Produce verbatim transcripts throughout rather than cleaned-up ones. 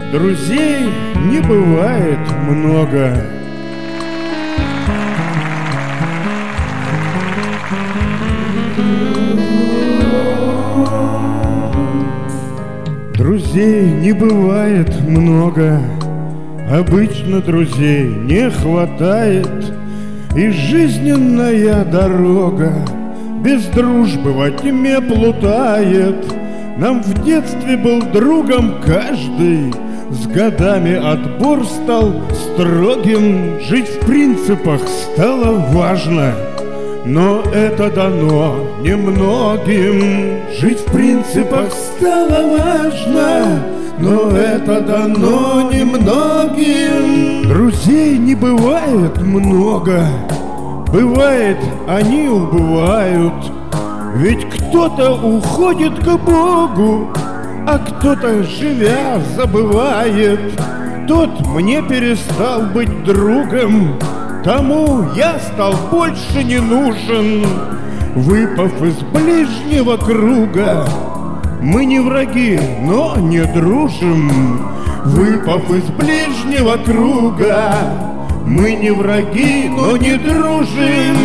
Друзей не бывает много. Друзей не бывает много. Обычно друзей не хватает. И жизненная дорога без дружбы во тьме плутает. Нам в детстве был другом каждый. С годами отбор стал строгим. Жить в принципах стало важно, но это дано немногим. Жить в принципах стало важно, но это дано немногим. Друзей не бывает много. Бывает, они убывают. Ведь кто-то уходит к Богу, а кто-то, живя, забывает. Тот мне перестал быть другом, тому я стал больше не нужен. Выпав из ближнего круга, мы не враги, но не дружим. Выпав из ближнего круга, мы не враги, но не дружим.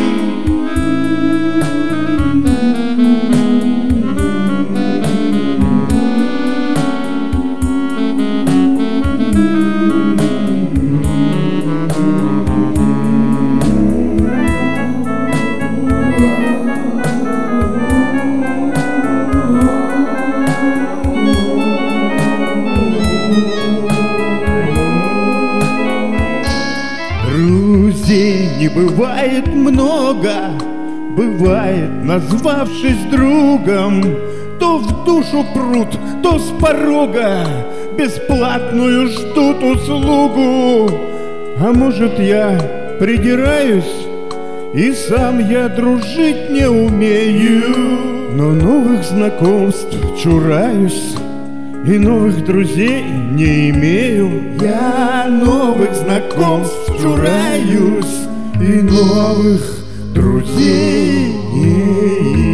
Друзей не бывает много. Бывает, назвавшись другом, то в душу прут, то с порога бесплатную ждут услугу. А может, я придираюсь, и сам я дружить не умею, но новых знакомств чураюсь и новых друзей не имею. Я новых знакомств чураюсь и новых друзей не имею.